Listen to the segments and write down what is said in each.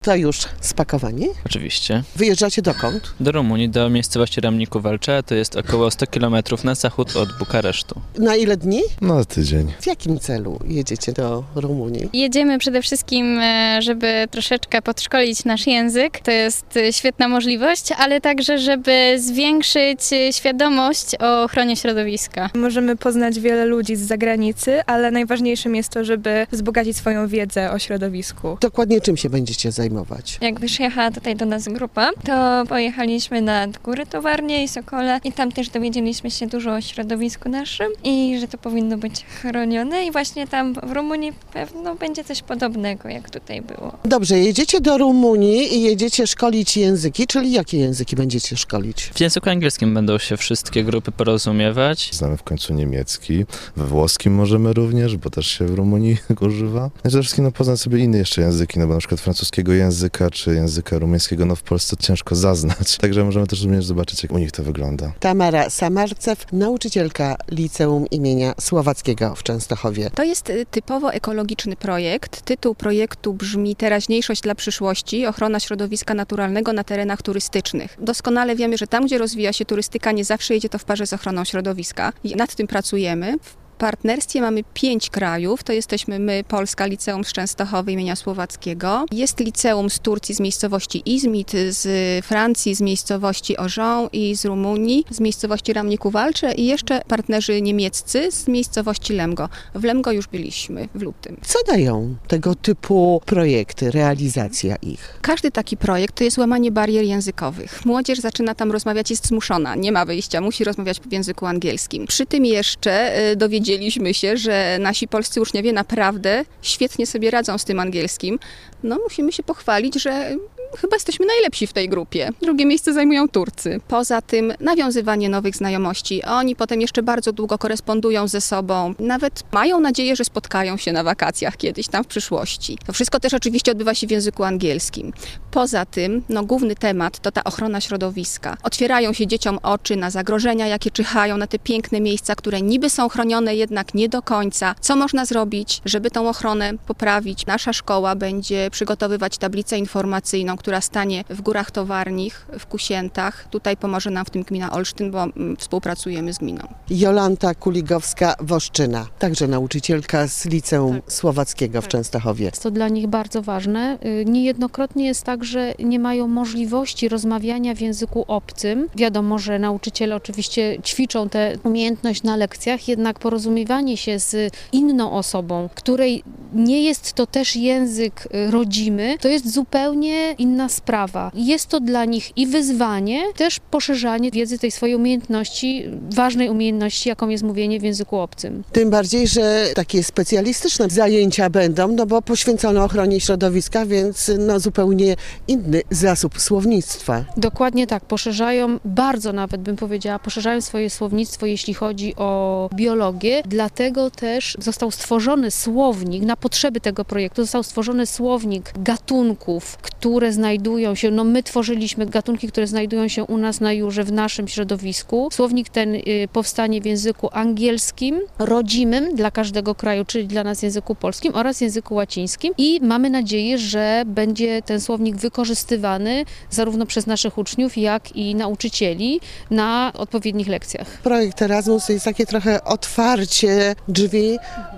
To już spakowani? Oczywiście. Wyjeżdżacie dokąd? Do Rumunii, do miejscowości Râmnicu Vâlcea, to jest około 100 km na zachód od Bukaresztu. Na ile dni? Na tydzień. W jakim celu jedziecie do Rumunii? Jedziemy przede wszystkim, żeby troszeczkę podszkolić nasz język. To jest świetna możliwość, ale także, żeby zwiększyć świadomość o ochronie środowiska. Możemy poznać wiele ludzi z zagranicy, ale najważniejszym jest to, żeby wzbogacić swoją wiedzę o środowisku. Dokładnie czym się będziecie zajmować? Jak przyjechała tutaj do nas grupa, to pojechaliśmy nad Góry Towarnie i Sokole i tam też dowiedzieliśmy się dużo o środowisku naszym i że to powinno być chronione i właśnie tam w Rumunii pewno będzie coś podobnego, jak tutaj było. Dobrze, jedziecie do Rumunii i jedziecie szkolić języki, czyli jakie języki będziecie szkolić? W języku angielskim będą się wszystkie grupy porozumiewać. Znamy w końcu niemiecki, we włoskim możemy również, bo też się w Rumunii używa. Przede wszystkim poznać sobie inne jeszcze języki, bo na przykład francuskiego języka czy języka rumuńskiego, w Polsce ciężko zaznać. Także możemy też również zobaczyć, jak u nich to wygląda. Tamara Samarcew, nauczycielka Liceum imienia Słowackiego w Częstochowie. To jest typowo ekologiczny projekt. Tytuł projektu brzmi Teraźniejszość dla przyszłości, ochrona środowiska naturalnego na terenach turystycznych. Doskonale wiemy, że tam, gdzie rozwija się turystyka, nie zawsze idzie to w parze z ochroną środowiska. I nad tym pracujemy. W partnerstwie mamy 5 krajów, to jesteśmy my, Polska, Liceum z Częstochowy imienia Słowackiego. Jest liceum z Turcji, z miejscowości Izmit, z Francji, z miejscowości Auxonne i z Rumunii, z miejscowości Râmnicu Vâlcea i jeszcze partnerzy niemieccy z miejscowości Lemgo. W Lemgo już byliśmy w lutym. Co dają tego typu projekty, realizacja ich? Każdy taki projekt to jest łamanie barier językowych. Młodzież zaczyna tam rozmawiać, jest zmuszona, nie ma wyjścia, musi rozmawiać w języku angielskim. Przy tym jeszcze dowiedzieliśmy się, że nasi polscy uczniowie naprawdę świetnie sobie radzą z tym angielskim. Musimy się pochwalić, że chyba jesteśmy najlepsi w tej grupie. Drugie miejsce zajmują Turcy. Poza tym nawiązywanie nowych znajomości. Oni potem jeszcze bardzo długo korespondują ze sobą. Nawet mają nadzieję, że spotkają się na wakacjach kiedyś tam w przyszłości. To wszystko też oczywiście odbywa się w języku angielskim. Poza tym, główny temat to ta ochrona środowiska. Otwierają się dzieciom oczy na zagrożenia, jakie czyhają, na te piękne miejsca, które niby są chronione, jednak nie do końca. Co można zrobić, żeby tą ochronę poprawić? Nasza szkoła będzie przygotowywać tablicę informacyjną, która stanie w Górach Towarnich, w Kusiętach. Tutaj pomoże nam w tym gmina Olsztyn, bo współpracujemy z gminą. Jolanta Kuligowska-Woszczyna, także nauczycielka z Liceum Słowackiego w Częstochowie. Jest to dla nich bardzo ważne. Niejednokrotnie jest tak, że nie mają możliwości rozmawiania w języku obcym. Wiadomo, że nauczyciele oczywiście ćwiczą tę umiejętność na lekcjach, jednak porozumiewanie się z inną osobą, której nie jest to też język rodzimy, to jest zupełnie inna sprawa. Jest to dla nich i wyzwanie, też poszerzanie wiedzy tej swojej umiejętności, ważnej umiejętności, jaką jest mówienie w języku obcym. Tym bardziej, że takie specjalistyczne zajęcia będą, bo poświęcone ochronie środowiska, więc zupełnie inny zasób słownictwa. Dokładnie tak, poszerzają, bardzo nawet bym powiedziała, poszerzają swoje słownictwo, jeśli chodzi o biologię. Dlatego też został stworzony słownik, na potrzeby tego projektu został stworzony słownik gatunków, które znajdują się, my tworzyliśmy gatunki, które znajdują się u nas na Jurze, w naszym środowisku. Słownik ten powstanie w języku angielskim, rodzimym dla każdego kraju, czyli dla nas języku polskim oraz języku łacińskim i mamy nadzieję, że będzie ten słownik wykorzystywany zarówno przez naszych uczniów, jak i nauczycieli na odpowiednich lekcjach. Projekt Erasmus to jest takie trochę otwarcie drzwi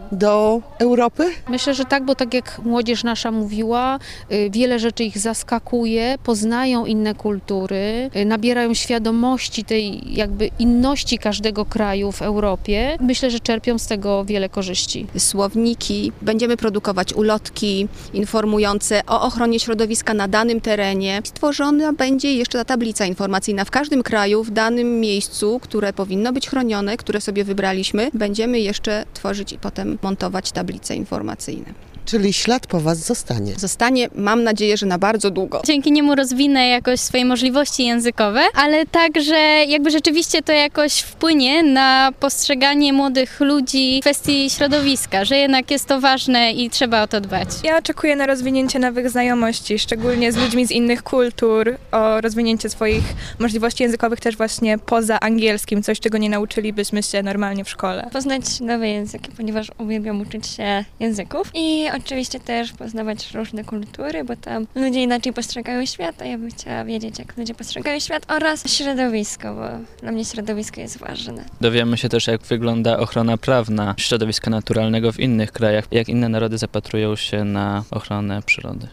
do Europy? Myślę, że tak, bo tak jak młodzież nasza mówiła, wiele rzeczy ich zaskakuje, poznają inne kultury, nabierają świadomości tej jakby inności każdego kraju w Europie. Myślę, że czerpią z tego wiele korzyści. Słowniki, będziemy produkować ulotki informujące o ochronie środowiska na danym terenie. Stworzona będzie jeszcze ta tablica informacyjna w każdym kraju, w danym miejscu, które powinno być chronione, które sobie wybraliśmy. Będziemy jeszcze tworzyć i potem montować tablice informacyjne. Czyli ślad po was zostanie. Zostanie, mam nadzieję, że na bardzo długo. Dzięki niemu rozwinę jakoś swoje możliwości językowe, ale także jakby rzeczywiście to jakoś wpłynie na postrzeganie młodych ludzi kwestii środowiska, że jednak jest to ważne i trzeba o to dbać. Ja oczekuję na rozwinięcie nowych znajomości, szczególnie z ludźmi z innych kultur, o rozwinięcie swoich możliwości językowych też właśnie poza angielskim, coś czego nie nauczylibyśmy się normalnie w szkole. Poznać nowe języki, ponieważ uwielbiam uczyć się języków i oczywiście też poznawać różne kultury, bo tam ludzie inaczej postrzegają świat, a ja bym chciała wiedzieć, jak ludzie postrzegają świat oraz środowisko, bo dla mnie środowisko jest ważne. Dowiemy się też, jak wygląda ochrona prawna środowiska naturalnego w innych krajach, jak inne narody zapatrują się na ochronę przyrody.